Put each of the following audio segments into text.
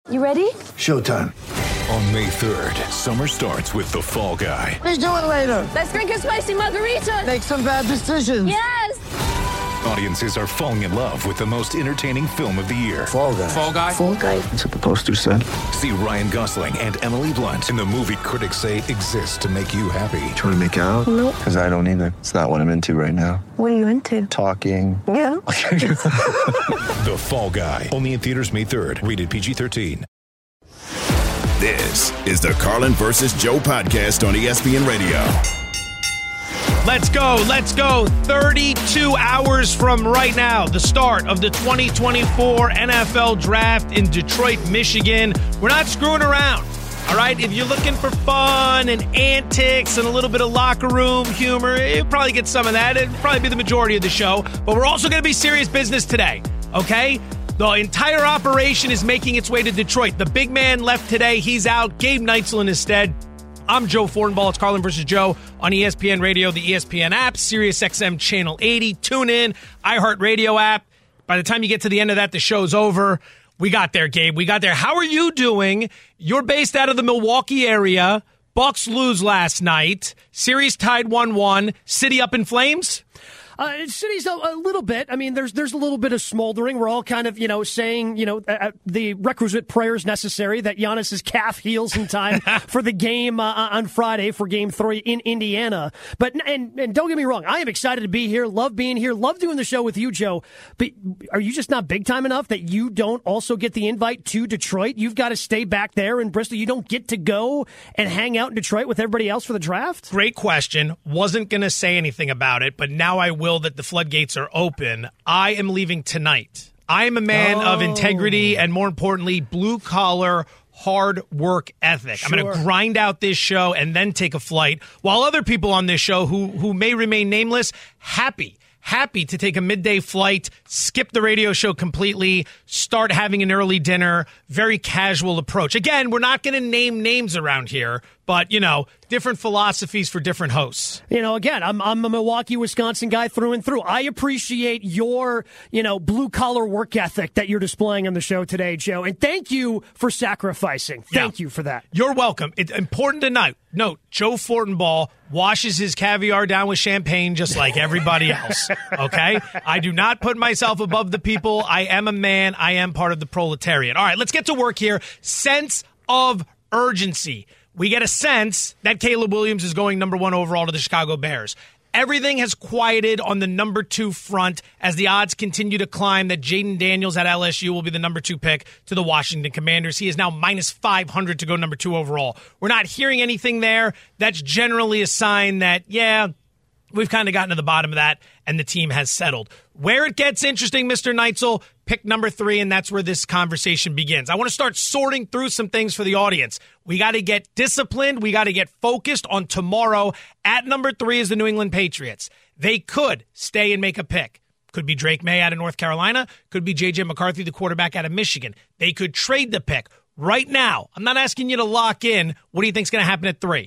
You ready? Showtime. On May 3rd, summer starts with The Fall Guy. Let's do it later. Let's drink a spicy margarita. Make some bad decisions. Yes! Audiences are falling in love with the most entertaining film of the year. Fall Guy. Fall Guy? Fall Guy. That's what the poster said. See Ryan Gosling and Emily Blunt in the movie critics say exists to make you happy. Trying to make it out? Nope. Because I don't either. It's not what I'm into right now. What are you into? Talking. Yeah. The Fall Guy. Only in theaters May 3rd. Rated PG-13. This is the Carlin versus Joe podcast on ESPN Radio. Let's go. 32 hours from right now, the start of the 2024 NFL Draft in Detroit, Michigan. We're not screwing around, all right? If you're looking for fun and antics and a little bit of locker room humor, you'll probably get some of that. It'll probably be the majority of the show. But we're also going to be serious business today, okay? The entire operation is making its way to Detroit. The big man left today. He's out. Gabe Neitzel in his stead. I'm Joe Fortenbaugh. It's Carlin versus Joe on ESPN Radio, the ESPN app, SiriusXM Channel 80. Tune in, iHeartRadio app. By the time you get to the end of that, the show's over. We got there, Gabe. We got there. How are you doing? You're based out of the Milwaukee area. Bucks lose last night. Series tied 1-1. City up in flames? City's a little bit. I mean, there's a little bit of smoldering. We're all kind of, saying, the requisite prayers necessary that Giannis's calf heals in time for the game on Friday for Game 3 in Indiana. But and don't get me wrong, I am excited to be here. Love being here. Love doing the show with you, Joe. But are you just not big time enough that you don't also get the invite to Detroit? You've got to stay back there in Bristol. You don't get to go and hang out in Detroit with everybody else for the draft? Great question. Wasn't going to say anything about it, but now I will that the floodgates are open. I am leaving tonight. I am a man of integrity and, more importantly, blue-collar, hard work ethic. Sure. I'm going to grind out this show and then take a flight, while other people on this show who may remain nameless, happy to take a midday flight, skip the radio show completely, start having an early dinner, very casual approach. Again, we're not going to name names around here, but, different philosophies for different hosts. Again, I'm a Milwaukee, Wisconsin guy through and through. I appreciate your, blue-collar work ethic that you're displaying on the show today, Joe. And thank you for sacrificing. Thank you for that. You're welcome. It's important to note, Joe Fortenbaugh washes his caviar down with champagne just like everybody else, okay? I do not put myself above the people. I am a man. I am part of the proletariat. All right, let's get to work here. Sense of urgency. We get a sense that Caleb Williams is going number 1 overall to the Chicago Bears. Everything has quieted on the number 2 front as the odds continue to climb that Jaden Daniels at LSU will be the number 2 pick to the Washington Commanders. He is now minus 500 to go number 2 overall. We're not hearing anything there. That's generally a sign that, we've kind of gotten to the bottom of that, and the team has settled. Where it gets interesting, Mr. Neitzel, pick number 3, and that's where this conversation begins. I want to start sorting through some things for the audience. We got to get disciplined. We got to get focused on tomorrow. At number 3 is the New England Patriots. They could stay and make a pick. Could be Drake May out of North Carolina. Could be J.J. McCarthy, the quarterback out of Michigan. They could trade the pick. Right now, I'm not asking you to lock in. What do you think is going to happen at 3?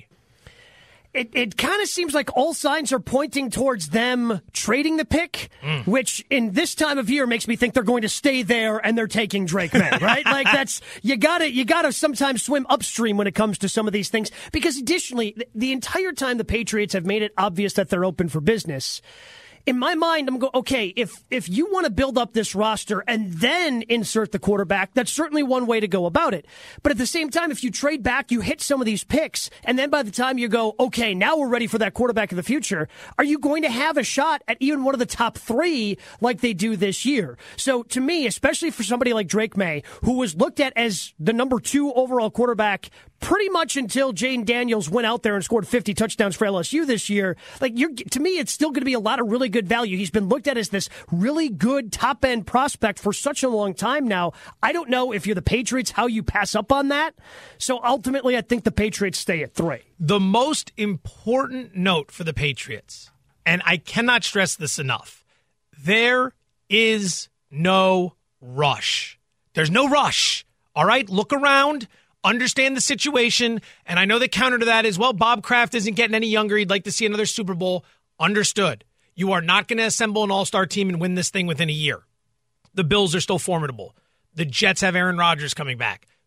It kind of seems like all signs are pointing towards them trading the pick, which in this time of year makes me think they're going to stay there and they're taking Drake May, right? Like that's you gotta sometimes swim upstream when it comes to some of these things, because additionally, the entire time the Patriots have made it obvious that they're open for business. In my mind, I'm going, okay, if you want to build up this roster and then insert the quarterback, that's certainly one way to go about it. But at the same time, if you trade back, you hit some of these picks, and then by the time you go, okay, now we're ready for that quarterback of the future, are you going to have a shot at even one of the top 3 like they do this year? So to me, especially for somebody like Drake May, who was looked at as the number 2 overall quarterback pretty much until Jaden Daniels went out there and scored 50 touchdowns for LSU this year, to me, it's still going to be a lot of really good value. He's been looked at as this really good top-end prospect for such a long time now. I don't know if you're the Patriots, how you pass up on that. So ultimately, I think the Patriots stay at 3. The most important note for the Patriots, and I cannot stress this enough, there is no rush. There's no rush. All right? Look around. Understand the situation, and I know the counter to that is, well, Bob Kraft isn't getting any younger. He'd like to see another Super Bowl. Understood. You are not going to assemble an all-star team and win this thing within a year. The Bills are still formidable. The Jets have Aaron Rodgers coming back.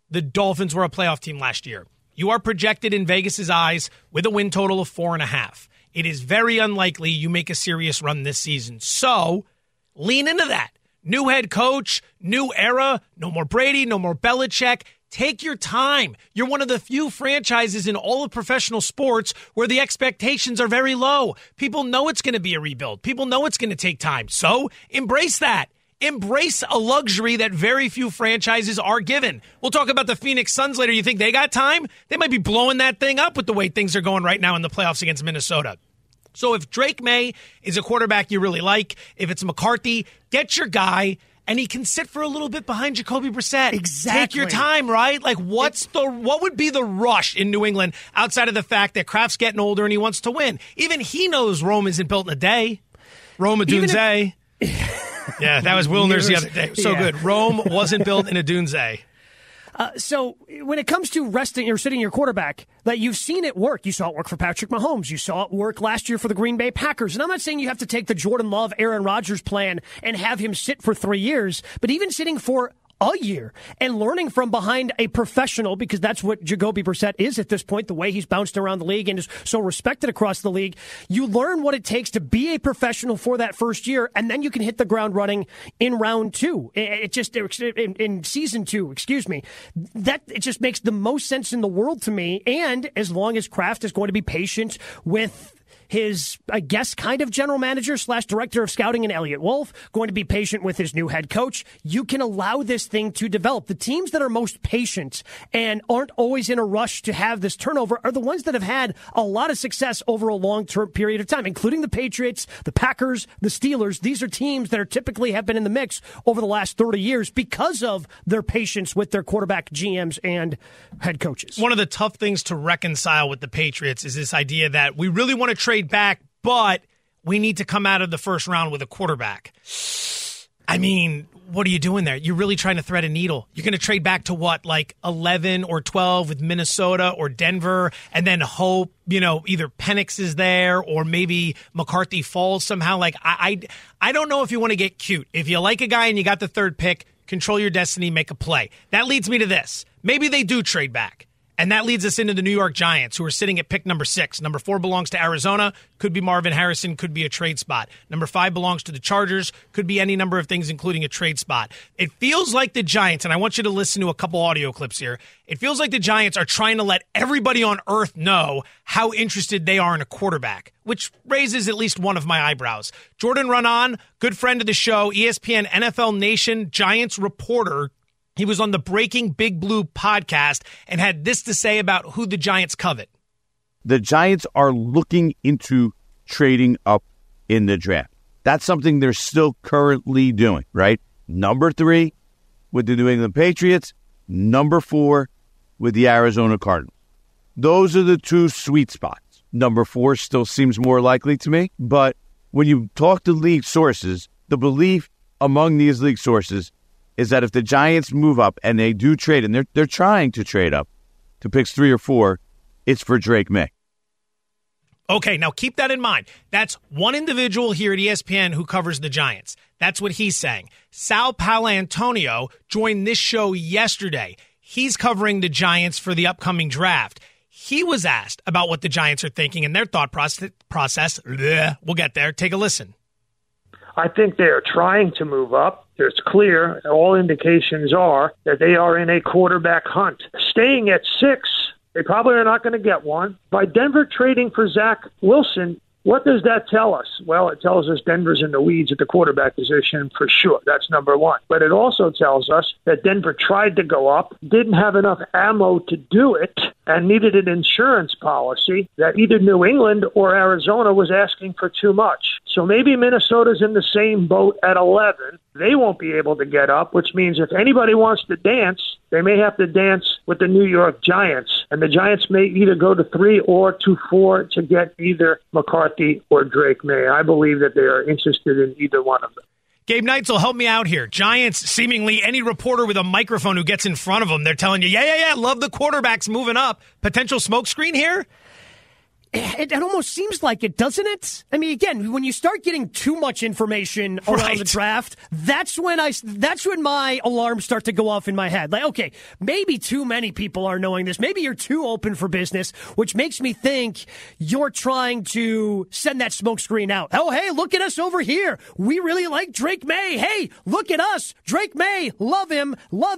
the Dolphins were a playoff team last year. You are projected in Vegas's eyes with a win total of 4.5. It is very unlikely you make a serious run this season. So lean into that. New head coach, new era, no more Brady, no more Belichick. Take your time. You're one of the few franchises in all of professional sports where the expectations are very low. People know it's going to be a rebuild. People know it's going to take time. So embrace that. Embrace a luxury that very few franchises are given. We'll talk about the Phoenix Suns later. You think they got time? They might be blowing that thing up with the way things are going right now in the playoffs against Minnesota. So if Drake May is a quarterback you really like, if it's McCarthy, get your guy. And he can sit for a little bit behind Jacoby Brissett. Exactly. Take your time, right? Like, what would be the rush in New England outside of the fact that Kraft's getting older and he wants to win? Even he knows Rome isn't built in a day. Rome a Dunze. Yeah, that was Wilner's the other day. It was so good. Rome wasn't built in a Dunze. So when it comes to resting or sitting your quarterback, that you've seen it work. You saw it work for Patrick Mahomes. You saw it work last year for the Green Bay Packers. And I'm not saying you have to take the Jordan Love, Aaron Rodgers plan and have him sit for 3 years, but even sitting for a year and learning from behind a professional, because that's what Jacoby Brissett is at this point, the way he's bounced around the league and is so respected across the league. You learn what it takes to be a professional for that first year, and then you can hit the ground running in round two. It just in season two, that it just makes the most sense in the world to me. And as long as Kraft is going to be patient with his, I guess, kind of general manager / director of scouting in Elliott Wolf, going to be patient with his new head coach. You can allow this thing to develop. The teams that are most patient and aren't always in a rush to have this turnover are the ones that have had a lot of success over a long-term period of time, including the Patriots, the Packers, the Steelers. These are teams that are typically have been in the mix over the last 30 years because of their patience with their quarterback, GMs, and head coaches. One of the tough things to reconcile with the Patriots is this idea that we really want to trade back, but we need to come out of the first round with a quarterback. I mean, what are you doing there? You're really trying to thread a needle. You're going to trade back to what, like 11 or 12 with Minnesota or Denver, and then hope, either Penix is there or maybe McCarthy falls somehow. Like, I don't know if you want to get cute. If you like a guy and you got the third pick, control your destiny, make a play. That leads me to this. Maybe they do trade back. And that leads us into the New York Giants, who are sitting at pick number 6. Number 4 belongs to Arizona. Could be Marvin Harrison. Could be a trade spot. Number 5 belongs to the Chargers. Could be any number of things, including a trade spot. It feels like the Giants, and I want you to listen to a couple audio clips here. It feels like the Giants are trying to let everybody on earth know how interested they are in a quarterback, which raises at least one of my eyebrows. Jordan Raanan, good friend of the show, ESPN NFL Nation Giants reporter. He was on the Breaking Big Blue podcast and had this to say about who the Giants covet. The Giants are looking into trading up in the draft. That's something they're still currently doing, right? Number 3 with the New England Patriots, number 4 with the Arizona Cardinals. Those are the 2 sweet spots. Number 4 still seems more likely to me, but when you talk to league sources, the belief among these league sources is that if the Giants move up and they do trade, and they're trying to trade up to picks 3 or 4, it's for Drake May. Okay, now keep that in mind. That's one individual here at ESPN who covers the Giants. That's what he's saying. Sal Paolantonio joined this show yesterday. He's covering the Giants for the upcoming draft. He was asked about what the Giants are thinking and their thought process. We'll get there. Take a listen. I think they are trying to move up. It's clear, all indications are that they are in a quarterback hunt. Staying at 6, they probably are not going to get one. By Denver trading for Zach Wilson, what does that tell us? Well, it tells us Denver's in the weeds at the quarterback position for sure. That's number 1. But it also tells us that Denver tried to go up, didn't have enough ammo to do it, and needed an insurance policy that either New England or Arizona was asking for too much. So maybe Minnesota's in the same boat at 11. They won't be able to get up, which means if anybody wants to dance, they may have to dance with the New York Giants. And the Giants may either go to 3 or to 4 to get either McCarthy or Drake May. I believe that they are interested in either one of them. Gabe Neitzel, help me out here. Giants, seemingly any reporter with a microphone who gets in front of them, they're telling you, yeah, love the quarterbacks moving up. Potential smokescreen here? It almost seems like it, doesn't it? I mean, again, when you start getting too much information around the draft, that's when my alarms start to go off in my head. Like, okay, maybe too many people are knowing this. Maybe you're too open for business, which makes me think you're trying to send that smoke screen out. Oh, hey, look at us over here. We really like Drake May. Hey, look at us. Drake May. Love him.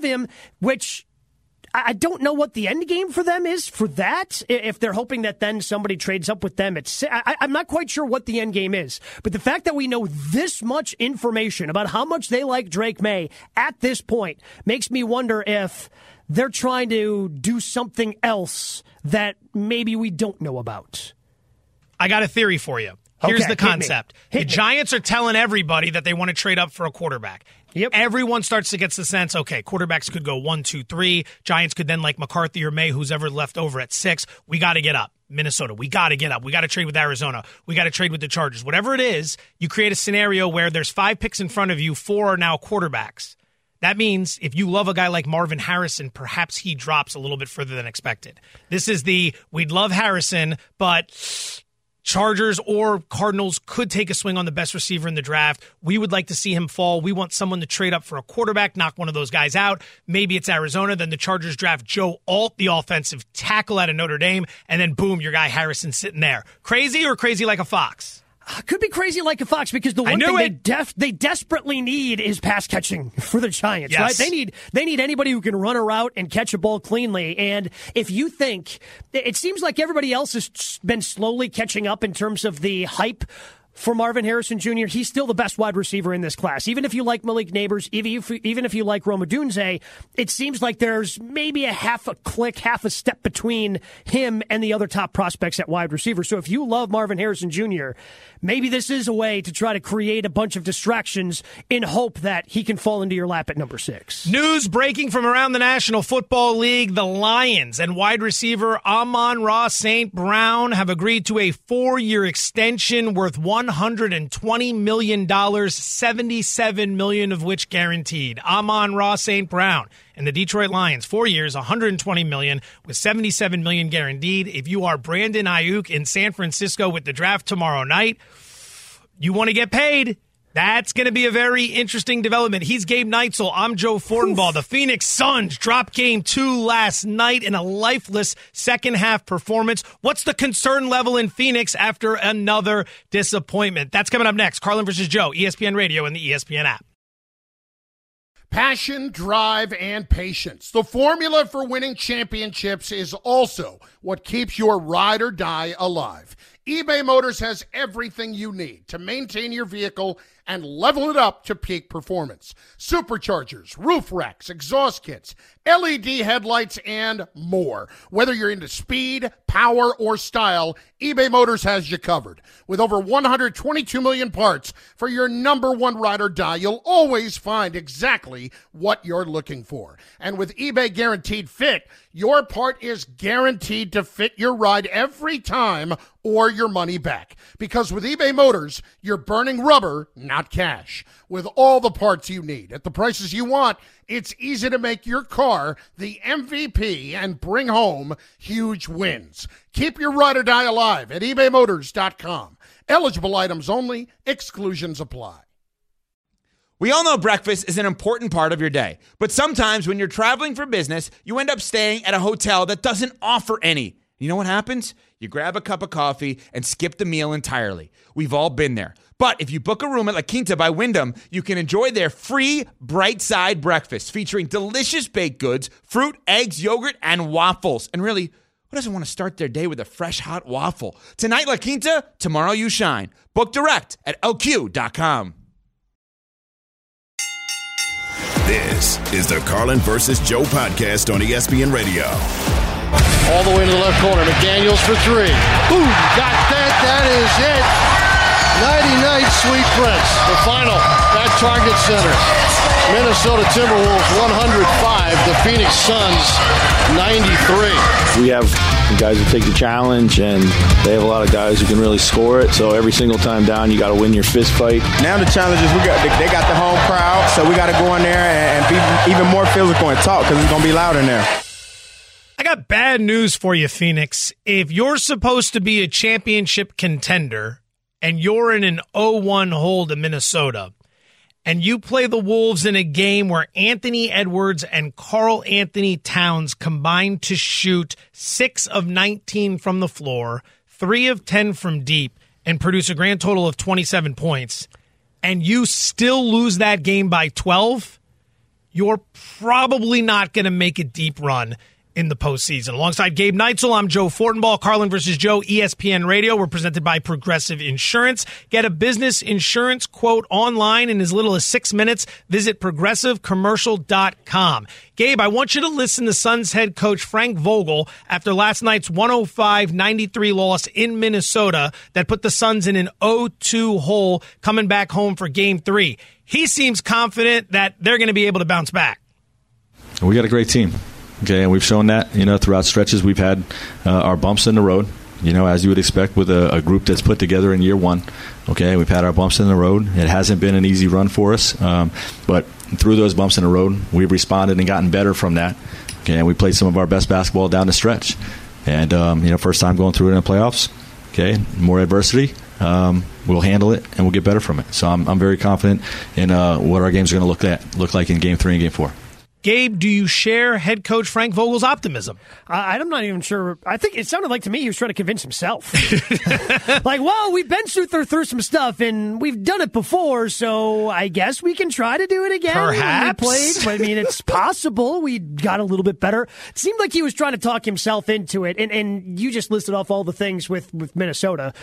Which I don't know what the end game for them is for that. If they're hoping that then somebody trades up with them, I'm not quite sure what the end game is. But the fact that we know this much information about how much they like Drake May at this point makes me wonder if they're trying to do something else that maybe we don't know about. I got a theory for you. Here's the concept. The Giants are telling everybody that they want to trade up for a quarterback. Yep. Everyone starts to get the sense, okay, quarterbacks could go 1, 2, 3. Giants could then like McCarthy or May, who's ever left over at 6. We got to get up. Minnesota, we got to get up. We got to trade with Arizona. We got to trade with the Chargers. Whatever it is, you create a scenario where there's 5 picks in front of you, 4 are now quarterbacks. That means if you love a guy like Marvin Harrison, perhaps he drops a little bit further than expected. This is we'd love Harrison, but Chargers or Cardinals could take a swing on the best receiver in the draft. We would like to see him fall. We want someone to trade up for a quarterback, knock one of those guys out. Maybe it's Arizona. Then the Chargers draft Joe Alt, the offensive tackle out of Notre Dame. And then, boom, your guy Harrison sitting there. Crazy or crazy like a fox? Could be crazy like a fox because the one thing they desperately need is pass catching for the Giants, right? They need anybody who can run a route and catch a ball cleanly. And if you think, it seems like everybody else has been slowly catching up in terms of the hype for Marvin Harrison Jr., he's still the best wide receiver in this class. Even if you like Malik Neighbors, even if you like Rome Odunze, it seems like there's maybe a half a step between him and the other top prospects at wide receiver. So if you love Marvin Harrison Jr., maybe this is a way to try to create a bunch of distractions in hope that he can fall into your lap at number 6. News breaking from around the National Football League. The Lions and wide receiver Amon-Ra St. Brown have agreed to a 4-year extension worth $120 million, $77 million of which guaranteed. Amon-Ra St. Brown and the Detroit Lions, 4 years, $120 million with $77 million guaranteed. If you are Brandon Ayuk in San Francisco with the draft tomorrow night, you want to get paid. That's going to be a very interesting development. He's Gabe Neitzel. I'm Joe Fortenbaugh. The Phoenix Suns dropped game 2 last night in a lifeless second-half performance. What's the concern level in Phoenix after another disappointment? That's coming up next. Carlin versus Joe, ESPN Radio and the ESPN app. Passion, drive, and patience. The formula for winning championships is also what keeps your ride or die alive. eBay Motors has everything you need to maintain your vehicle and level it up to peak performance. Superchargers, roof racks, exhaust kits, LED headlights, and more. Whether you're into speed, power, or style, eBay Motors has you covered. With over 122 million parts for your number one ride or die, you'll always find exactly what you're looking for. And with eBay Guaranteed Fit, your part is guaranteed to fit your ride every time or your money back. Because with eBay Motors, you're burning rubber, not cash. With all the parts you need at the prices you want, it's easy to make your car the MVP and bring home huge wins. Keep your ride or die alive at ebaymotors.com. Eligible items only. Exclusions apply. We all know breakfast is an important part of your day, but sometimes when you're traveling for business, you end up staying at a hotel that doesn't offer any. You know what happens? You grab a cup of coffee and skip the meal entirely. We've all been there. But if you book a room at La Quinta by Wyndham, you can enjoy their free Bright Side breakfast featuring delicious baked goods, fruit, eggs, yogurt, and waffles. And really, who doesn't want to start their day with a fresh hot waffle? Tonight, La Quinta, tomorrow you shine. Book direct at LQ.com. This is the Carlin versus Joe podcast on ESPN Radio. All the way to the left corner. McDaniels for 3. Boom! Got that. That is it. Nighty-night, Sweet Prince. The final at Target Center. Minnesota Timberwolves 105. The Phoenix Suns 93. We have guys who take the challenge, and they have a lot of guys who can really score it. So every single time down, you got to win your fist fight. Now the challenge is they got the home crowd, so we got to go in there and be even more physical and talk because it's going to be loud in there. I got bad news for you, Phoenix. If you're supposed to be a championship contender and you're in an 0-1 hole to Minnesota, and you play the Wolves in a game where Anthony Edwards and Karl Anthony Towns combined to shoot 6 of 19 from the floor, 3 of 10 from deep, and produce a grand total of 27 points, and you still lose that game by 12, you're probably not going to make a deep run in the postseason. Alongside Gabe Neitzel, I'm Joe Fortenbaugh. Carlin versus Joe, ESPN Radio. We're presented by Progressive Insurance. Get a business insurance quote online in as little as 6 minutes. Visit progressivecommercial.com. Gabe, I want you to listen to Suns head coach Frank Vogel after last night's 105-93 loss in Minnesota that put the Suns in an 0-2 hole coming back home for Game 3. He seems confident that they're going to be able to bounce back. We got a great team. Okay, and we've shown that, throughout stretches we've had our bumps in the road, as you would expect with a group that's put together in year one. Okay, we've had our bumps in the road. It hasn't been an easy run for us, but through those bumps in the road, we've responded and gotten better from that. Okay, and we played some of our best basketball down the stretch. And, first time going through it in the playoffs, okay, more adversity. We'll handle it, and we'll get better from it. So I'm very confident in what our games are going to look like in Game 3 and Game 4. Gabe, do you share head coach Frank Vogel's optimism? I'm not even sure. I think it sounded like to me he was trying to convince himself. We've been through some stuff, and we've done it before, so I guess we can try to do it again. Perhaps. It's possible. We got a little bit better. It seemed like he was trying to talk himself into it, and you just listed off all the things with Minnesota.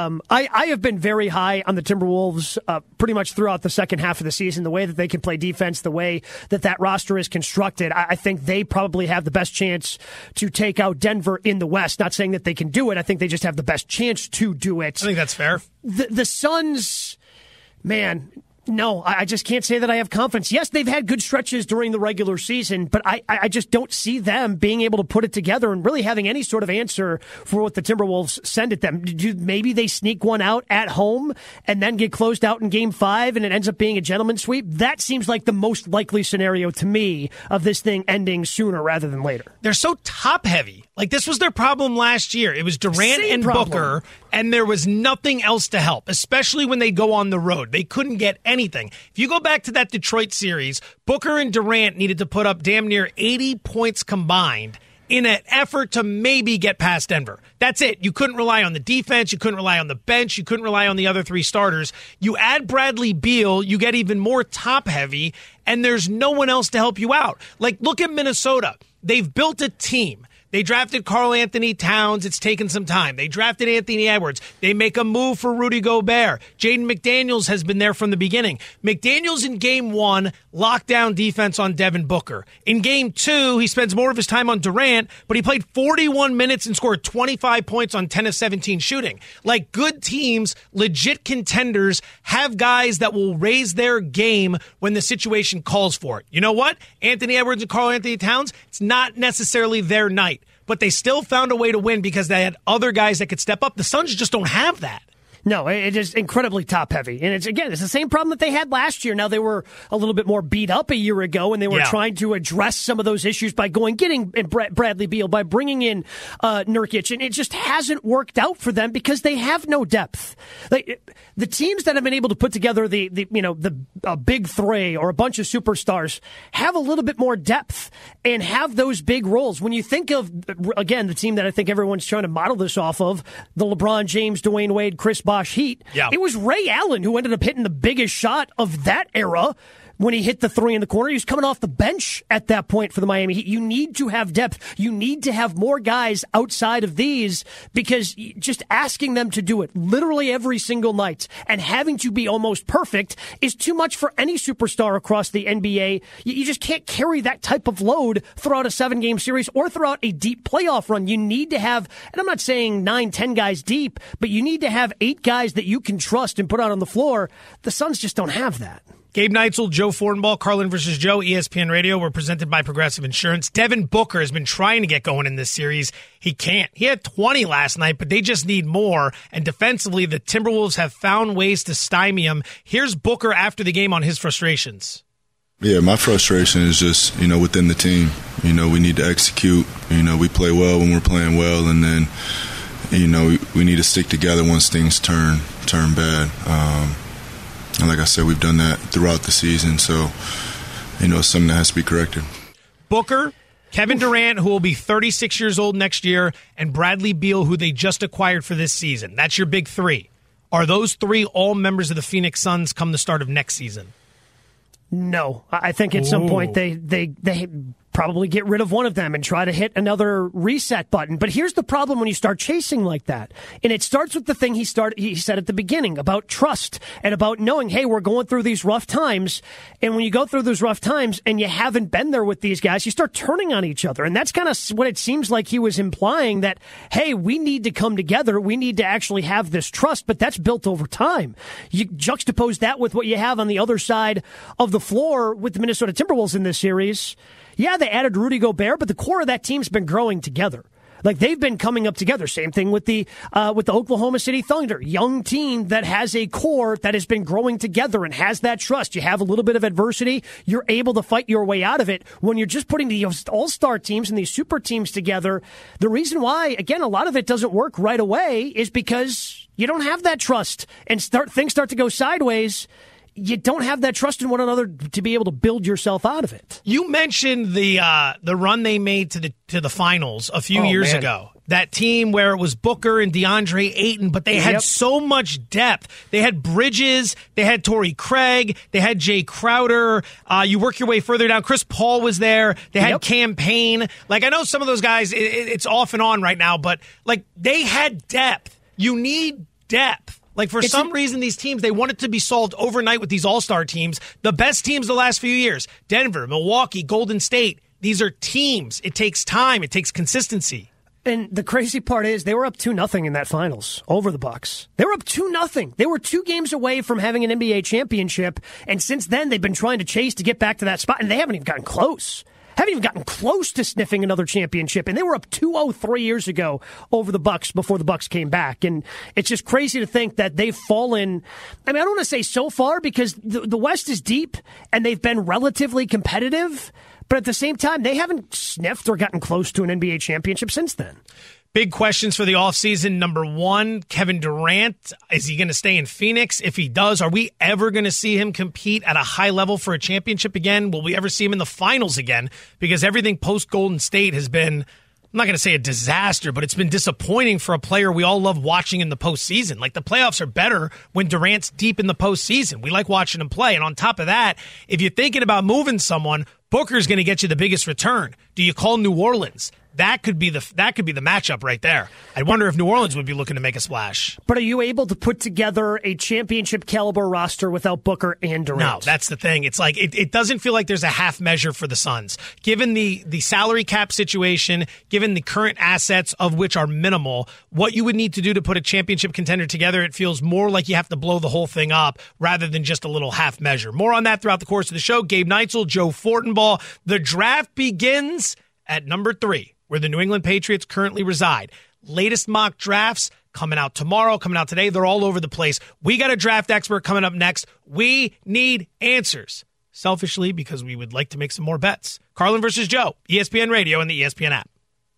I have been very high on the Timberwolves pretty much throughout the second half of the season, the way that they can play defense, the way that roster is constructed. I think they probably have the best chance to take out Denver in the West. Not saying that they can do it. I think they just have the best chance to do it. I think that's fair. The Suns, man, no, I just can't say that I have confidence. Yes, they've had good stretches during the regular season, but I just don't see them being able to put it together and really having any sort of answer for what the Timberwolves send at them. Maybe they sneak one out at home and then get closed out in Game 5 and it ends up being a gentleman's sweep. That seems like the most likely scenario to me of this thing ending sooner rather than later. They're so top-heavy. Like, this was their problem last year. It was Durant and Booker, and there was nothing else to help, especially when they go on the road. They couldn't get anything. If you go back to that Detroit series, Booker and Durant needed to put up damn near 80 points combined in an effort to maybe get past Denver. That's it. You couldn't rely on the defense. You couldn't rely on the bench. You couldn't rely on the other three starters. You add Bradley Beal, you get even more top-heavy, and there's no one else to help you out. Like, look at Minnesota. They've built a team. They drafted Karl Anthony Towns. It's taken some time. They drafted Anthony Edwards. They make a move for Rudy Gobert. Jaden McDaniels has been there from the beginning. McDaniels in Game 1 locked down defense on Devin Booker. In Game 2, he spends more of his time on Durant, but he played 41 minutes and scored 25 points on 10 of 17 shooting. Like, good teams, legit contenders, have guys that will raise their game when the situation calls for it. You know what? Anthony Edwards and Karl Anthony Towns, it's not necessarily their night. But they still found a way to win because they had other guys that could step up. The Suns just don't have that. No, it is incredibly top-heavy. And it's the same problem that they had last year. Now, they were a little bit more beat up a year ago, and they were trying to address some of those issues by getting Bradley Beal, by bringing in Nurkic. And it just hasn't worked out for them because they have no depth. The teams that have been able to put together the big three or a bunch of superstars have a little bit more depth and have those big roles. When you think of, again, the team that I think everyone's trying to model this off of, the LeBron James, Dwayne Wade, Chris Bosh Heat, it was Ray Allen who ended up hitting the biggest shot of that era when he hit the three in the corner. He was coming off the bench at that point for the Miami Heat. You need to have depth. You need to have more guys outside of these because just asking them to do it literally every single night and having to be almost perfect is too much for any superstar across the NBA. You just can't carry that type of load throughout a 7-game series or throughout a deep playoff run. You need to have, and I'm not saying 9-10 guys deep, but you need to have 8 guys that you can trust and put out on the floor. The Suns just don't have that. Gabe Neitzel, Joe Fortenbaugh, Carlin versus Joe, ESPN Radio. We're presented by Progressive Insurance. Devin Booker has been trying to get going in this series. He can't. He had 20 last night, but they just need more. And defensively, the Timberwolves have found ways to stymie him. Here's Booker after the game on his frustrations. Yeah, my frustration is just, within the team. We need to execute. We play well when we're playing well, and then, we need to stick together once things turn bad. And like I said, we've done that throughout the season, so, it's something that has to be corrected. Booker, Kevin Durant, who will be 36 years old next year, and Bradley Beal, who they just acquired for this season. That's your big three. Are those three all members of the Phoenix Suns come the start of next season? No. I think at some point they probably get rid of one of them and try to hit another reset button. But here's the problem when you start chasing like that. And it starts with the thing he said at the beginning about trust and about knowing, hey, we're going through these rough times. And when you go through those rough times and you haven't been there with these guys, you start turning on each other. And that's kind of what it seems like he was implying, that, hey, we need to come together. We need to actually have this trust, but that's built over time. You juxtapose that with what you have on the other side of the floor with the Minnesota Timberwolves in this series. Yeah, they added Rudy Gobert, but the core of that team's been growing together. Like, they've been coming up together. Same thing with the Oklahoma City Thunder. Young team that has a core that has been growing together and has that trust. You have a little bit of adversity, you're able to fight your way out of it. When you're just putting the all-star teams and these super teams together, the reason why, again, a lot of it doesn't work right away is because you don't have that trust. And things start to go sideways. You don't have that trust in one another to be able to build yourself out of it. You mentioned the run they made to the finals a few years ago. That team where it was Booker and DeAndre Ayton, but they had so much depth. They had Bridges, they had Torrey Craig, they had Jay Crowder. You work your way further down. Chris Paul was there. They had Cam Payne. Like, I know some of those guys, it's off and on right now, but like, they had depth. You need depth. Like, for some reason, these teams, they want it to be solved overnight with these all-star teams. The best teams the last few years, Denver, Milwaukee, Golden State, these are teams. It takes time. It takes consistency. And the crazy part is they were up 2-0 in that finals over the Bucks. They were up 2-0. They were 2 games away from having an NBA championship. And since then, they've been trying to chase to get back to that spot, and they haven't even gotten close. Haven't even gotten close to sniffing another championship, and they were up 2-0 3 years ago over the Bucks before the Bucks came back. And it's just crazy to think that they've fallen. I mean, I don't want to say so far because the West is deep and they've been relatively competitive, but at the same time, they haven't sniffed or gotten close to an NBA championship since then. Big questions for the offseason. Number one, Kevin Durant. Is he going to stay in Phoenix? If he does, are we ever going to see him compete at a high level for a championship again? Will we ever see him in the finals again? Because everything post-Golden State has been, I'm not going to say a disaster, but it's been disappointing for a player we all love watching in the postseason. Like, the playoffs are better when Durant's deep in the postseason. We like watching him play. And on top of that, if you're thinking about moving someone, Booker's going to get you the biggest return. Do you call New Orleans? That could be the matchup right there. I wonder if New Orleans would be looking to make a splash. But are you able to put together a championship caliber roster without Booker and Durant? No, that's the thing. It's like it doesn't feel like there's a half measure for the Suns. Given the salary cap situation, given the current assets of which are minimal, what you would need to do to put a championship contender together, it feels more like you have to blow the whole thing up rather than just a little half measure. More on that throughout the course of the show. Gabe Neitzel, Joe Fortenbaugh. The draft begins at number 3. Where the New England Patriots currently reside. Latest mock drafts coming out tomorrow, coming out today. They're all over the place. We got a draft expert coming up next. We need answers. Selfishly, because we would like to make some more bets. Carlin versus Joe, ESPN Radio and the ESPN app.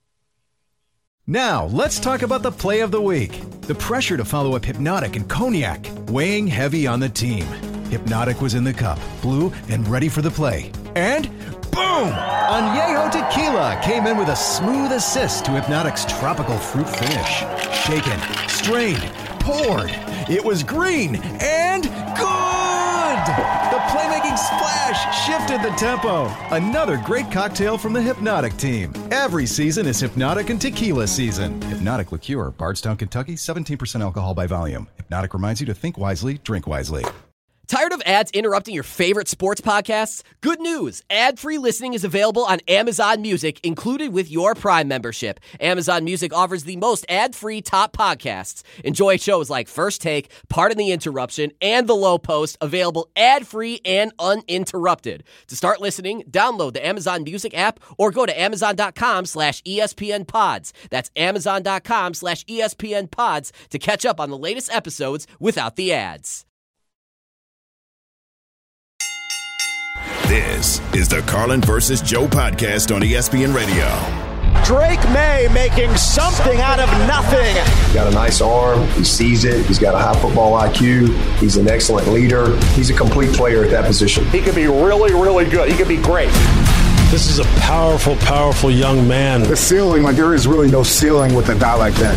Now, let's talk about the play of the week. The pressure to follow up Hypnotic and Cognac, weighing heavy on the team. Hypnotic was in the cup, blue, and ready for the play. And boom! Añejo Tequila came in with a smooth assist to Hypnotic's tropical fruit finish. Shaken, strained, poured. It was green and good! The playmaking splash shifted the tempo. Another great cocktail from the Hypnotic team. Every season is Hypnotic and Tequila season. Hypnotic Liqueur, Bardstown, Kentucky, 17% alcohol by volume. Hypnotic reminds you to think wisely, drink wisely. Tired of ads interrupting your favorite sports podcasts? Good news! Ad-free listening is available on Amazon Music, included with your Prime membership. Amazon Music offers the most ad-free top podcasts. Enjoy shows like First Take, Pardon the Interruption, and The Low Post, available ad-free and uninterrupted. To start listening, download the Amazon Music app or go to amazon.com/ESPNpods. That's amazon.com/ESPNpods to catch up on the latest episodes without the ads. This is the Carlin versus Joe podcast on ESPN Radio. Drake May making something out of nothing. He's got a nice arm. He sees it. He's got a high football IQ. He's an excellent leader. He's a complete player at that position. He could be really, really good. He could be great. This is a powerful, powerful young man. The ceiling, there is really no ceiling with a guy like that.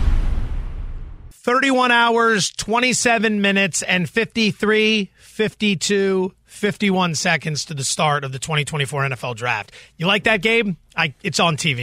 31 hours, 27 minutes, and 53, 52, 51 seconds to the start of the 2024 NFL Draft. You like that, Gabe? It's on TV.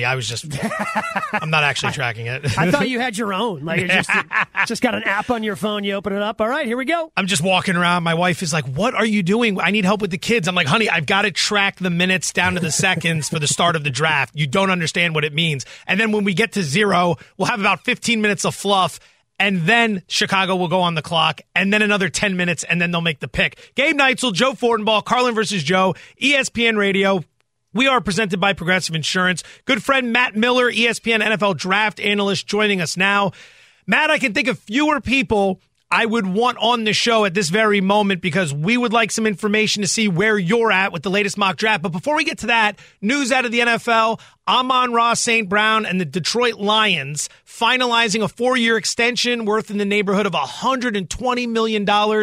I'm not actually tracking it. I thought you had your own. Like it's just got an app on your phone. You open it up. All right, here we go. I'm just walking around. My wife is like, "What are you doing? I need help with the kids." I'm like, "Honey, I've got to track the minutes down to the seconds for the start of the draft. You don't understand what it means." And then when we get to 0, we'll have about 15 minutes of fluff. And then Chicago will go on the clock, and then another 10 minutes, and then they'll make the pick. Gabe Neitzel, Joe Fortenbaugh, Carlin versus Joe, ESPN Radio. We are presented by Progressive Insurance. Good friend Matt Miller, ESPN NFL Draft Analyst, joining us now. Matt, I can think of fewer people I would want on the show at this very moment because we would like some information to see where you're at with the latest mock draft. But before we get to that, news out of the NFL, Amon-Ra St. Brown and the Detroit Lions finalizing a 4-year extension worth in the neighborhood of $120 million,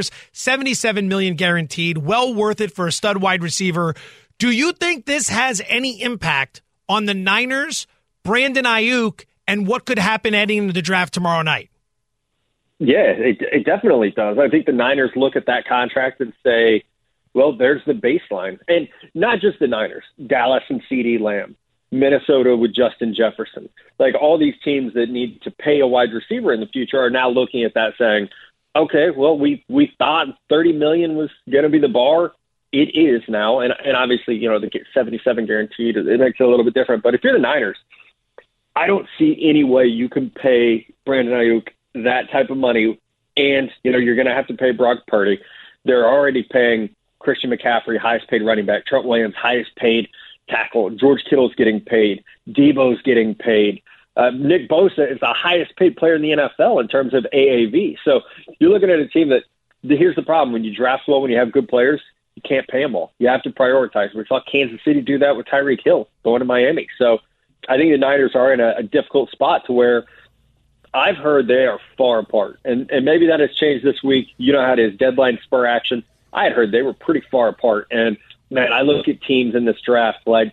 $77 million guaranteed. Well worth it for a stud wide receiver. Do you think this has any impact on the Niners, Brandon Ayuk, and what could happen heading into the draft tomorrow night? Yeah, it definitely does. I think the Niners look at that contract and say, well, there's the baseline. And not just the Niners, Dallas and CeeDee Lamb, Minnesota with Justin Jefferson. Like all these teams that need to pay a wide receiver in the future are now looking at that saying, okay, well, we thought $30 million was going to be the bar. It is now. And obviously, the 77 guaranteed, it makes it a little bit different. But if you're the Niners, I don't see any way you can pay Brandon Ayuk that type of money, and you're going to have to pay Brock Purdy. They're already paying Christian McCaffrey, highest paid running back, Trent Williams, highest paid tackle, George Kittle's getting paid, Debo's getting paid. Nick Bosa is the highest paid player in the NFL in terms of AAV. So you're looking at a team that, here's the problem, when you draft well, when you have good players, you can't pay them all. You have to prioritize. We saw Kansas City do that with Tyreek Hill going to Miami. So I think the Niners are in a difficult spot to where I've heard they are far apart, and maybe that has changed this week. You know how it is, deadline spur action. I had heard they were pretty far apart, and, man, I look at teams in this draft like,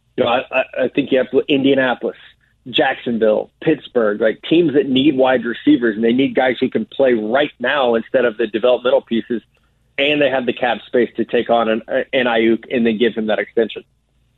I think you have Indianapolis, Jacksonville, Pittsburgh, like teams that need wide receivers, and they need guys who can play right now instead of the developmental pieces, and they have the cap space to take on an Ayuk and then give him that extension.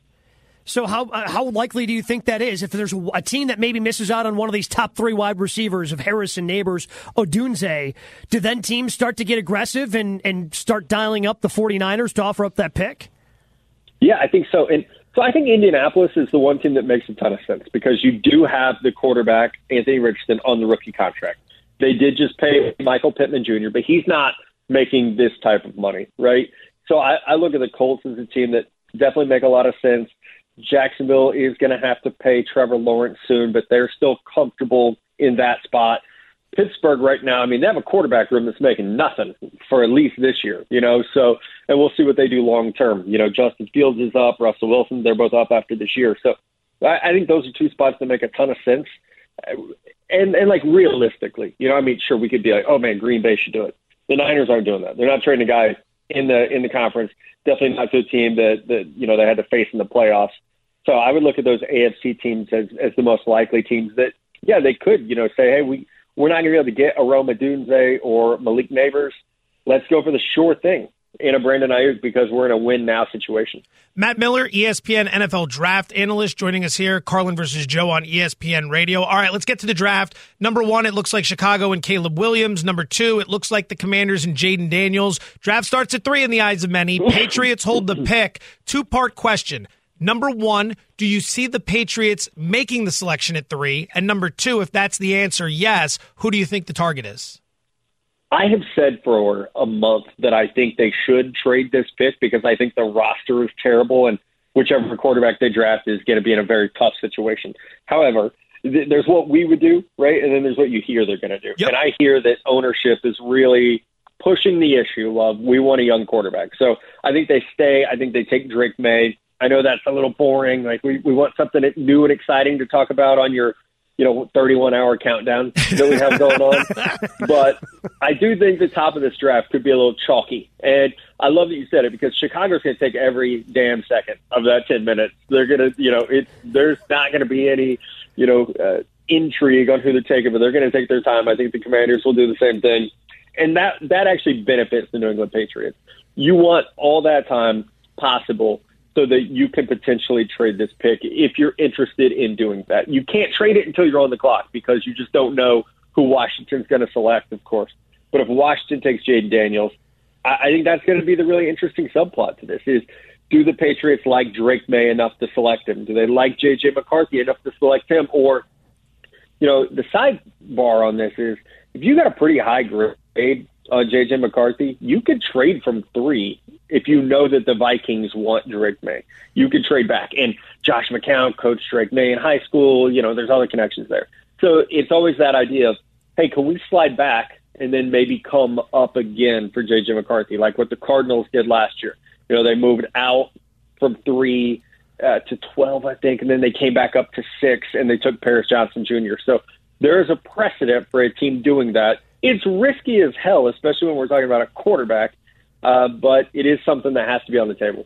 So how likely do you think that is? If there's a team that maybe misses out on one of these top 3 wide receivers of Harrison, Neighbors, Odunze, do then teams start to get aggressive and start dialing up the 49ers to offer up that pick? Yeah, I think so. And so I think Indianapolis is the one team that makes a ton of sense because you do have the quarterback, Anthony Richardson, on the rookie contract. They did just pay Michael Pittman Jr., but he's not making this type of money, right? So I look at the Colts as a team that definitely make a lot of sense. Jacksonville is going to have to pay Trevor Lawrence soon, but they're still comfortable in that spot. Pittsburgh right now, they have a quarterback room that's making nothing for at least this year, so, and we'll see what they do long term. Justin Fields is up, Russell Wilson, they're both up after this year. So I think those are 2 spots that make a ton of sense. And like realistically, sure, we could be like, oh man, Green Bay should do it. The Niners aren't doing that. They're not trading a guy in the conference. Definitely not to a team that they had to face in the playoffs. So I would look at those AFC teams as the most likely teams that, yeah, they could, say, hey, we're not going to be able to get a Rome Odunze or Malik Neighbors. Let's go for the sure thing in a Brandon Ayuk because we're in a win-now situation. Matt Miller, ESPN NFL Draft Analyst, joining us here. Carlin versus Joe on ESPN Radio. All right, let's get to the draft. Number 1, it looks like Chicago and Caleb Williams. Number 2, it looks like the Commanders and Jaden Daniels. Draft starts at 3 in the eyes of many. Patriots hold the pick. 2-part question. Number 1, do you see the Patriots making the selection at 3? And number 2, if that's the answer, yes, who do you think the target is? I have said for a month that I think they should trade this pick because I think the roster is terrible and whichever quarterback they draft is going to be in a very tough situation. However, there's what we would do, right? And then there's what you hear they're going to do. Yep. And I hear that ownership is really pushing the issue of we want a young quarterback. So I think they stay. I think they take Drake May. I know that's a little boring. Like we want something new and exciting to talk about on your 31-hour countdown that we have going on. But I do think the top of this draft could be a little chalky. And I love that you said it because Chicago's going to take every damn second of that 10 minutes. They're going to, there's not going to be any, intrigue on who they're taking, but they're going to take their time. I think the Commanders will do the same thing. And that actually benefits the New England Patriots. You want all that time possible so that you can potentially trade this pick if you're interested in doing that. You can't trade it until you're on the clock because you just don't know who Washington's going to select, of course. But if Washington takes Jaden Daniels, I think that's going to be the really interesting subplot to this is, do the Patriots like Drake May enough to select him? Do they like J.J. McCarthy enough to select him? Or, the sidebar on this is if you got a pretty high grade on J.J. McCarthy, you could trade from 3 if you know that the Vikings want Drake May. You could trade back. And Josh McCown coached Drake May in high school. There's other connections there. So it's always that idea of, hey, can we slide back and then maybe come up again for J.J. McCarthy, like what the Cardinals did last year? They moved out from 3 to 12, I think, and then they came back up to 6, and they took Paris Johnson Jr. So there is a precedent for a team doing that. It's risky as hell, especially when we're talking about a quarterback, but it is something that has to be on the table.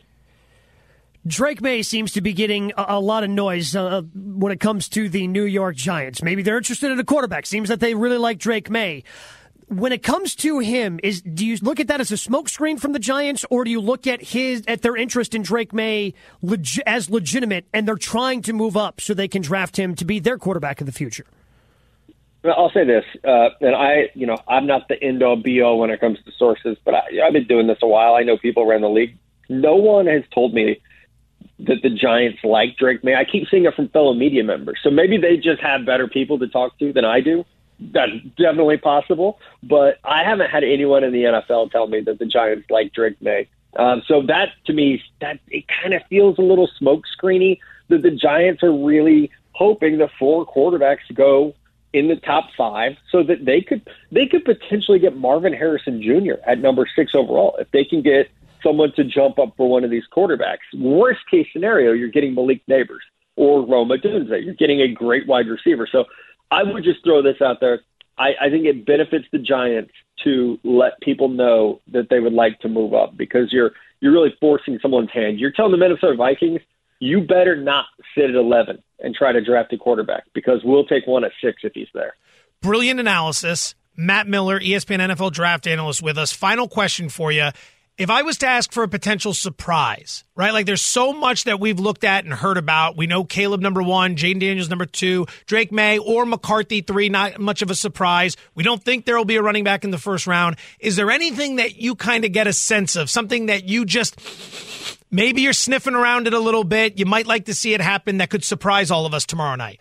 Drake May seems to be getting a lot of noise when it comes to the New York Giants. Maybe they're interested in a quarterback. Seems that they really like Drake May. When it comes to him, do you look at that as a smokescreen from the Giants, or do you look at their interest in Drake May as legitimate, and they're trying to move up so they can draft him to be their quarterback in the future? Well, I'll say this, and I'm not the end-all, be-all when it comes to sources, but I've been doing this a while. I know people around the league. No one has told me that the Giants like Drake May. I keep seeing it from fellow media members, so maybe they just have better people to talk to than I do. That's definitely possible, but I haven't had anyone in the NFL tell me that the Giants like Drake May. So that, to me, that it kind of feels a little smoke screeny that the Giants are really hoping the 4 quarterbacks go in the top 5 so that they could potentially get Marvin Harrison Jr. at number 6 overall. If they can get someone to jump up for one of these quarterbacks, worst case scenario, you're getting Malik Neighbors or Roma Dunze. You're getting a great wide receiver. So I would just throw this out there. I think it benefits the Giants to let people know that they would like to move up because you're really forcing someone's hand. You're telling the Minnesota Vikings, you better not sit at 11 and try to draft a quarterback because we'll take one at 6 if he's there. Brilliant analysis. Matt Miller, ESPN NFL draft analyst with us. Final question for you. If I was to ask for a potential surprise, right? Like there's so much that we've looked at and heard about. We know Caleb number 1, Jaden Daniels number 2, Drake May or McCarthy 3, not much of a surprise. We don't think there will be a running back in the first round. Is there anything that you kind of get a sense of, something that you just, maybe you're sniffing around it a little bit, you might like to see it happen that could surprise all of us tomorrow night?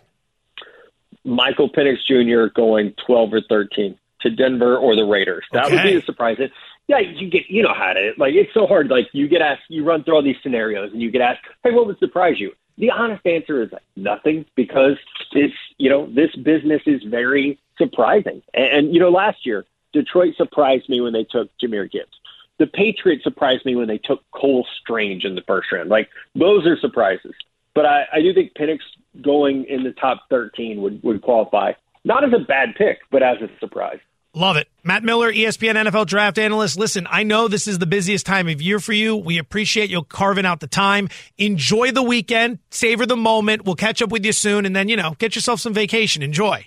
Michael Penix Jr. going 12 or 13 to Denver or the Raiders. That would be a surprise. Yeah, you know how to, like, it's so hard. Like, you get asked, you run through all these scenarios and you get asked, hey, what would surprise you? The honest answer is nothing because it's, this business is very surprising. And last year, Detroit surprised me when they took Jahmyr Gibbs. The Patriots surprised me when they took Cole Strange in the first round. Like, those are surprises. But I do think Penix going in the top 13 would qualify, not as a bad pick, but as a surprise. Love it. Matt Miller, ESPN NFL draft analyst. Listen, I know this is the busiest time of year for you. We appreciate you carving out the time. Enjoy the weekend. Savor the moment. We'll catch up with you soon. And then, get yourself some vacation. Enjoy.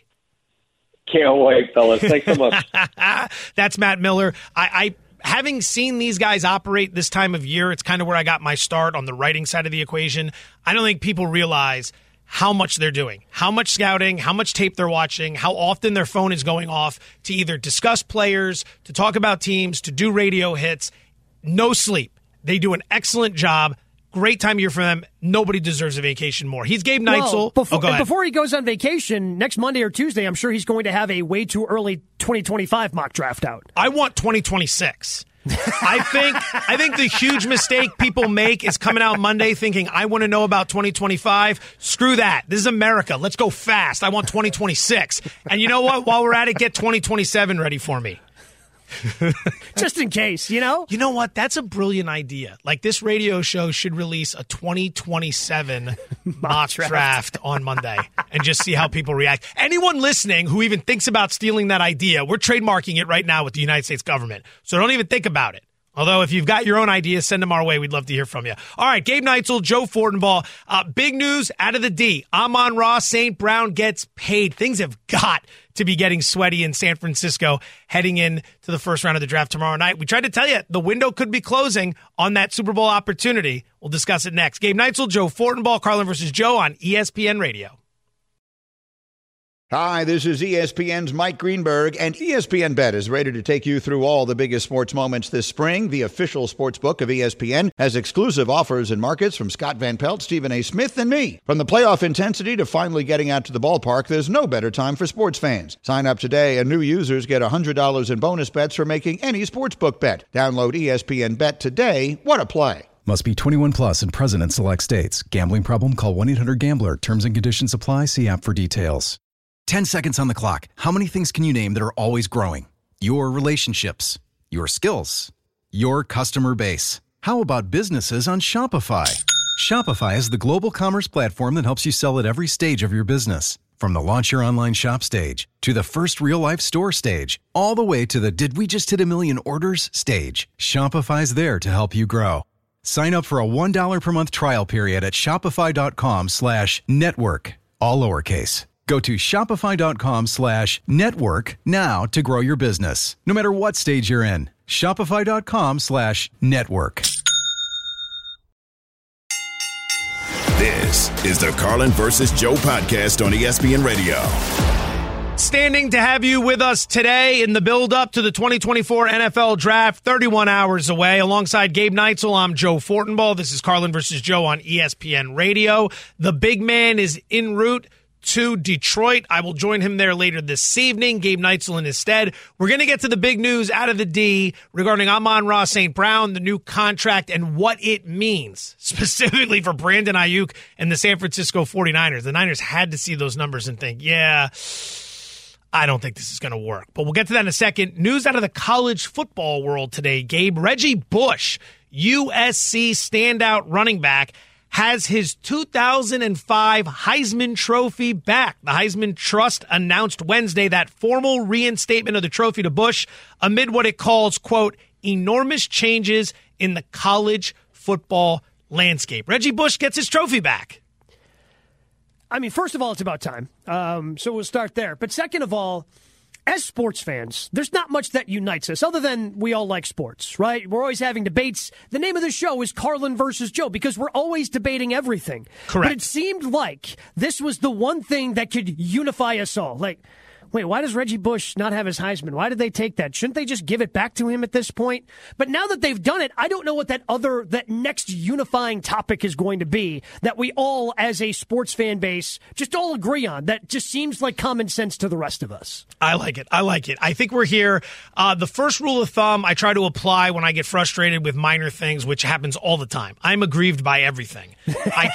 Can't wait, fellas. Thanks so much. That's Matt Miller. I having seen these guys operate this time of year, it's kind of where I got my start on the writing side of the equation. I don't think people realize how much they're doing, how much scouting, how much tape they're watching, how often their phone is going off to either discuss players, to talk about teams, to do radio hits. No sleep. They do an excellent job. Great time of year for them. Nobody deserves a vacation more. He's Gabe Neitzel. Before he goes on vacation, next Monday or Tuesday, I'm sure he's going to have a way too early 2025 mock draft out. I want 2026. I think the huge mistake people make is coming out Monday thinking, I want to know about 2025. Screw that. This is America. Let's go fast. I want 2026. And you know what? While we're at it, get 2027 ready for me. Just in case, you know? You know what? That's a brilliant idea. Like, this radio show should release a 2027 mock draft on Monday and just see how people react. Anyone listening who even thinks about stealing that idea, we're trademarking it right now with the United States government. So don't even think about it. Although, if you've got your own ideas, send them our way. We'd love to hear from you. All right, Gabe Neitzel, Joe Fortenbaugh. Big news out of the D. Amon-Ra St. Brown gets paid. Things have got to be getting sweaty in San Francisco heading in to the first round of the draft tomorrow night. We tried to tell you the window could be closing on that Super Bowl opportunity. We'll discuss it next. Gabe Neitzel, Joe Fortenbaugh, Carlin versus Joe on ESPN Radio. Hi, this is ESPN's Mike Greenberg, and ESPN Bet is ready to take you through all the biggest sports moments this spring. The official sports book of ESPN has exclusive offers and markets from Scott Van Pelt, Stephen A. Smith, and me. From the playoff intensity to finally getting out to the ballpark, there's no better time for sports fans. Sign up today, and new users get $100 in bonus bets for making any sportsbook bet. Download ESPN Bet today. What a play. Must be 21 plus and present in select states. Gambling problem? Call 1-800-GAMBLER. Terms and conditions apply. See app for details. 10 seconds on the clock. How many things can you name that are always growing? Your relationships, your skills, your customer base. How about businesses on Shopify? Shopify is the global commerce platform that helps you sell at every stage of your business. From the launch your online shop stage, to the first real-life store stage, all the way to the did we just hit a million orders stage. Shopify's there to help you grow. Sign up for a $1 per month trial period at shopify.com/network, all lowercase. Go to shopify.com/network now to grow your business. No matter what stage you're in, shopify.com/network. This is the Carlin versus Joe podcast on ESPN Radio. Standing to have you with us today in the build-up to the 2024 NFL Draft, 31 hours away. Alongside Gabe Neitzel, I'm Joe Fortenbaugh. This is Carlin versus Joe on ESPN Radio. The big man is en route to Detroit. I will join him there later this evening. Gabe Neitzel in his stead. We're going to get to the big news out of the D regarding Amon-Ra St. Brown, the new contract, and what it means specifically for Brandon Ayuk and the San Francisco 49ers. The Niners had to see those numbers and think, yeah, I don't think this is going to work. But we'll get to that in a second. News out of the college football world today, Gabe. Reggie Bush, USC standout running back, has his 2005 Heisman Trophy back. The Heisman Trust announced Wednesday that formal reinstatement of the trophy to Bush amid what it calls, quote, enormous changes in the college football landscape. Reggie Bush gets his trophy back. I mean, first of all, it's about time. So we'll start there. But second of all, as sports fans, there's not much that unites us other than we all like sports, right? We're always having debates. The name of the show is Carlin versus Joe because we're always debating everything. Correct. But it seemed like this was the one thing that could unify us all. Like, wait, why does Reggie Bush not have his Heisman? Why did they take that? Shouldn't they just give it back to him at this point? But now that they've done it, I don't know what that next unifying topic is going to be that we all, as a sports fan base, just all agree on. That just seems like common sense to the rest of us. I like it. I think we're here. The first rule of thumb I try to apply when I get frustrated with minor things, which happens all the time. I'm aggrieved by everything. I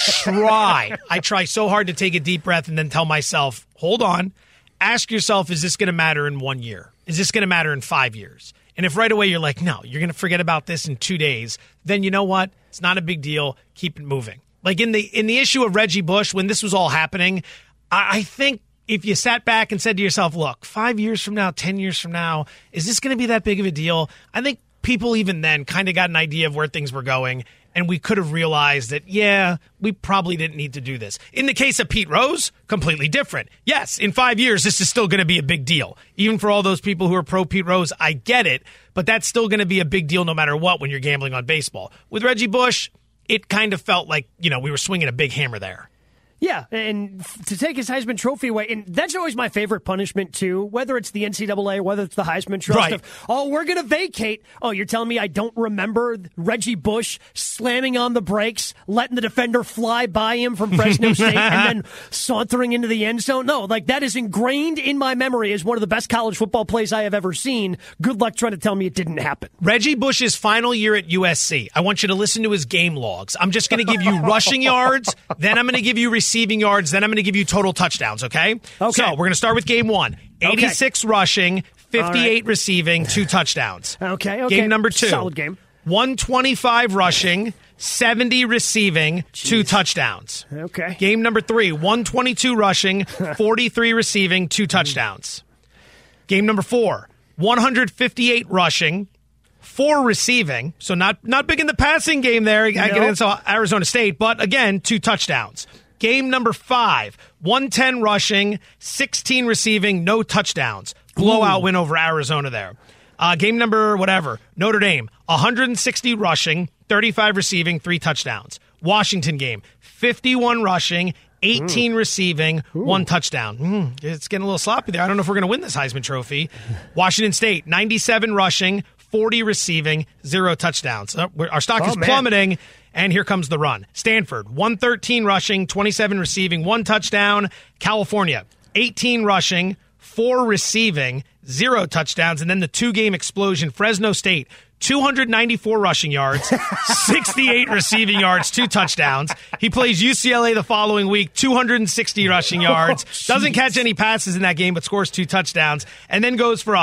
try so hard to take a deep breath and then tell myself, hold on. Ask yourself, is this going to matter in 1 year? Is this going to matter in 5 years? And if right away you're like, no, you're going to forget about this in 2 days, then you know what? It's not a big deal. Keep it moving. Like in the issue of Reggie Bush, when this was all happening, I think if you sat back and said to yourself, look, 5 years from now, 10 years from now, is this going to be that big of a deal? I think people even then kind of got an idea of where things were going. And we could have realized that, yeah, we probably didn't need to do this. In the case of Pete Rose, completely different. Yes, in 5 years, this is still going to be a big deal. Even for all those people who are pro Pete Rose, I get it. But that's still going to be a big deal no matter what when you're gambling on baseball. With Reggie Bush, it kind of felt like, we were swinging a big hammer there. Yeah, and to take his Heisman Trophy away, and that's always my favorite punishment, too, whether it's the NCAA, whether it's the Heisman Trust. Right. We're going to vacate. Oh, you're telling me I don't remember Reggie Bush slamming on the brakes, letting the defender fly by him from Fresno State, and then sauntering into the end zone? No, that is ingrained in my memory as one of the best college football plays I have ever seen. Good luck trying to tell me it didn't happen. Reggie Bush's final year at USC, I want you to listen to his game logs. I'm just going to give you rushing yards, then I'm going to give you receiving yards, then I'm going to give you total touchdowns, okay? So we're going to start with game one. 86 rushing, 58 receiving, 2 touchdowns. Okay. Game number 2. Solid game. 125 rushing, 70 receiving, 2 touchdowns. Okay. Game number 3, 122 rushing, 43 receiving, 2 touchdowns. Game number 4, 158 rushing, 4 receiving. So not big in the passing game there against Arizona State, but again, 2 touchdowns. Game number 5, 110 rushing, 16 receiving, no touchdowns. Blowout win over Arizona there. Game number Notre Dame, 160 rushing, 35 receiving, 3 touchdowns. Washington game, 51 rushing, 18 receiving, 1 touchdown. It's getting a little sloppy there. I don't know if we're going to win this Heisman Trophy. Washington State, 97 rushing, 40 receiving, 0 touchdowns. Our stock is plummeting, and here comes the run. Stanford, 113 rushing, 27 receiving, 1 touchdown. California, 18 rushing, 4 receiving, 0 touchdowns, and then the 2-game explosion. Fresno State, 294 rushing yards, 68 receiving yards, 2 touchdowns. He plays UCLA the following week, 260 rushing yards, doesn't catch any passes in that game, but scores 2 touchdowns, and then goes for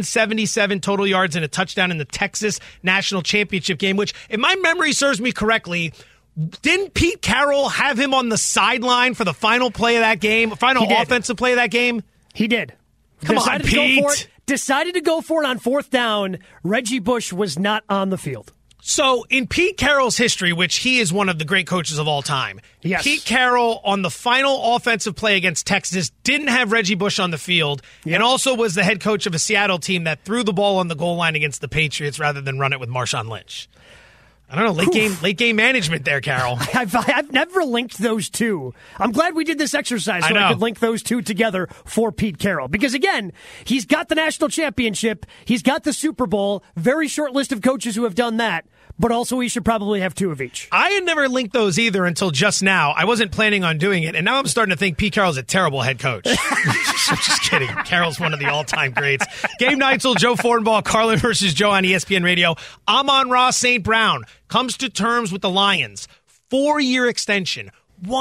177 total yards and a touchdown in the Texas National Championship game, which, if my memory serves me correctly, didn't Pete Carroll have him on the sideline for the final play of that game, final offensive play of that game? He did. Come on, Pete. Decided to go for it on 4th down. Reggie Bush was not on the field. So in Pete Carroll's history, which he is one of the great coaches of all time, Pete Carroll on the final offensive play against Texas didn't have Reggie Bush on the field and also was the head coach of a Seattle team that threw the ball on the goal line against the Patriots rather than run it with Marshawn Lynch. I don't know, late game management there, Carroll. I've never linked those two. I'm glad we did this exercise so I could link those two together for Pete Carroll. Because, again, he's got the national championship. He's got the Super Bowl. Very short list of coaches who have done that. But also we should probably have 2 of each. I had never linked those either until just now. I wasn't planning on doing it, and now I'm starting to think Pete Carroll's a terrible head coach. Just kidding. Carroll's one of the all-time greats. Game night till Joe Fortenbaugh, Carlin versus Joe on ESPN Radio. Amon-Ra St. Brown comes to terms with the Lions. 4-year extension.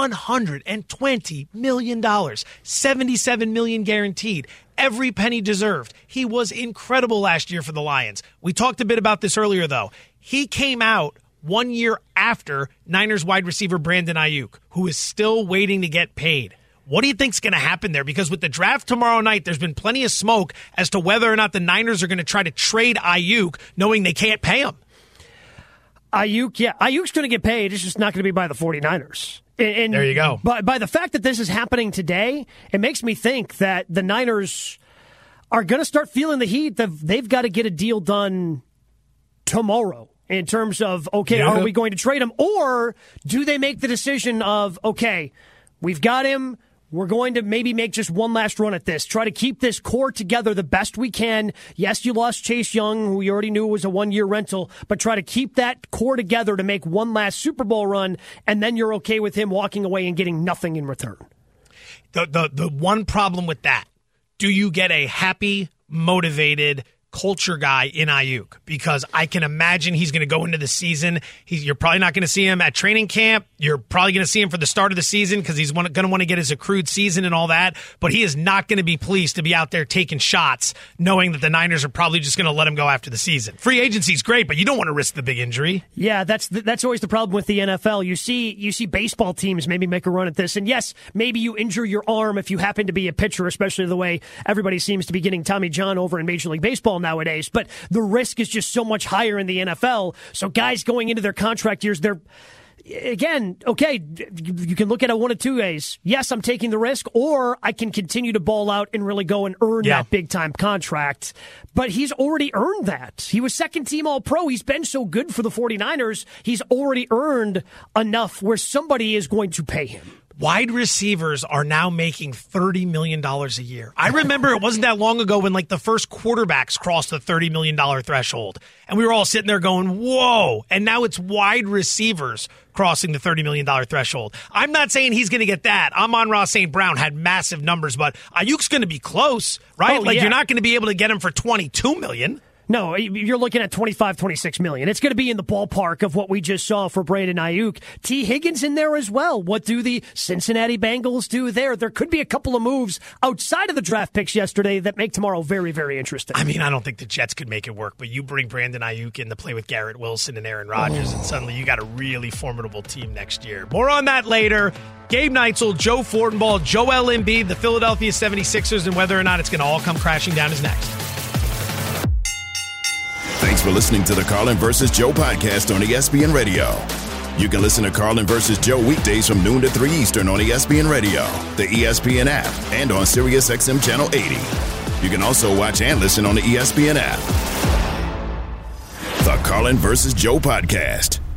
$120 million, $77 million guaranteed, every penny deserved. He was incredible last year for the Lions. We talked a bit about this earlier, though. He came out 1 year after Niners wide receiver Brandon Ayuk, who is still waiting to get paid. What do you think's going to happen there? Because with the draft tomorrow night, there's been plenty of smoke as to whether or not the Niners are going to try to trade Ayuk, knowing they can't pay him. Ayuk's going to get paid. It's just not going to be by the 49ers. And there you go. By the fact that this is happening today, it makes me think that the Niners are going to start feeling the heat that they've got to get a deal done tomorrow in terms of, are we going to trade him? Or do they make the decision of, we've got him. We're going to maybe make just one last run at this. Try to keep this core together the best we can. Yes, you lost Chase Young, who we already knew was a 1-year rental, but try to keep that core together to make one last Super Bowl run, and then you're okay with him walking away and getting nothing in return. The one problem with that, do you get a happy, motivated culture guy in Ayuk? Because I can imagine he's going to go into the season. You're probably not going to see him at training camp. You're probably going to see him for the start of the season because he's going to want to get his accrued season and all that. But he is not going to be pleased to be out there taking shots, knowing that the Niners are probably just going to let him go after the season. Free agency is great, but you don't want to risk the big injury. Yeah, that's always the problem with the NFL. You see baseball teams maybe make a run at this, and yes, maybe you injure your arm if you happen to be a pitcher, especially the way everybody seems to be getting Tommy John over in Major League Baseball nowadays, but the risk is just so much higher in the NFL. So guys going into their contract years, they're, again, you can look at it one of 2 ways. Yes, I'm taking the risk, or I can continue to ball out and really go and earn that big-time contract. But he's already earned that. He was second-team All-Pro. He's been so good for the 49ers. He's already earned enough where somebody is going to pay him. Wide receivers are now making $30 million a year. I remember it wasn't that long ago when the first quarterbacks crossed the $30 million threshold. And we were all sitting there going, whoa. And now it's wide receivers crossing the $30 million threshold. I'm not saying he's going to get that. Amon-Ra St. Brown had massive numbers, but Ayuk's going to be close, right? You're not going to be able to get him for $22 million. No, you're looking at $25-26 million. It's going to be in the ballpark of what we just saw for Brandon Ayuk. T. Higgins in there as well. What do the Cincinnati Bengals do there? There could be a couple of moves outside of the draft picks yesterday that make tomorrow very, very interesting. I mean, I don't think the Jets could make it work, but you bring Brandon Ayuk in to play with Garrett Wilson and Aaron Rodgers, and suddenly you got a really formidable team next year. More on that later. Gabe Neitzel, Joe Fortenbaugh, Joel Embiid, the Philadelphia 76ers, and whether or not it's going to all come crashing down is next. Thanks for listening to the Carlin versus Joe podcast on ESPN Radio. You can listen to Carlin versus Joe weekdays from noon to 3 Eastern on ESPN Radio, the ESPN app, and on SiriusXM Channel 80. You can also watch and listen on the ESPN app. The Carlin versus Joe podcast.